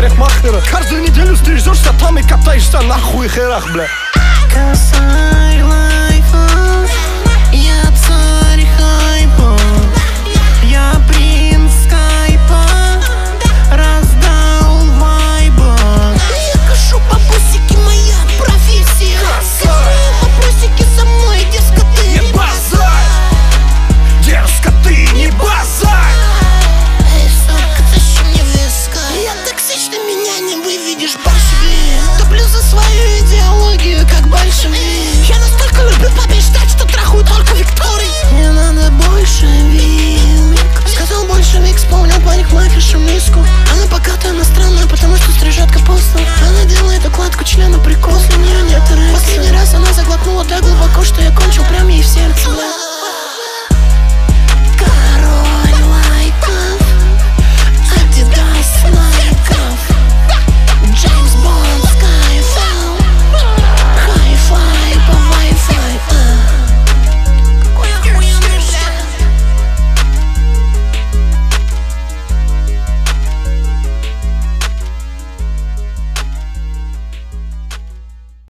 парикмахера. Каждую неделю стрижешься там и катаешься нахуй херах, бля. Косарь лайфа, я царь хайпа, я принц скайпа, раздал вайба. Я кашу бабусики, моя профессия. Вопросики со мной, дерзко ты не базарь, дерзко ты не базарь. Эй, сотка, тащи мне виска. Я токсичный, меня не выведешь, большевик. Топлю за свою идеологию, как большевик. Я настолько люблю побеждать, что трахаю только Викторий. Мне надо большевик, сказал большевик, вспомнил парикмахершу миску. Она богатая, иностранная, потому что стрижет капусту. Она делает укладку члена, прикол, для нее нет эрекции. Последний раз она заглотнула так глубоко, что я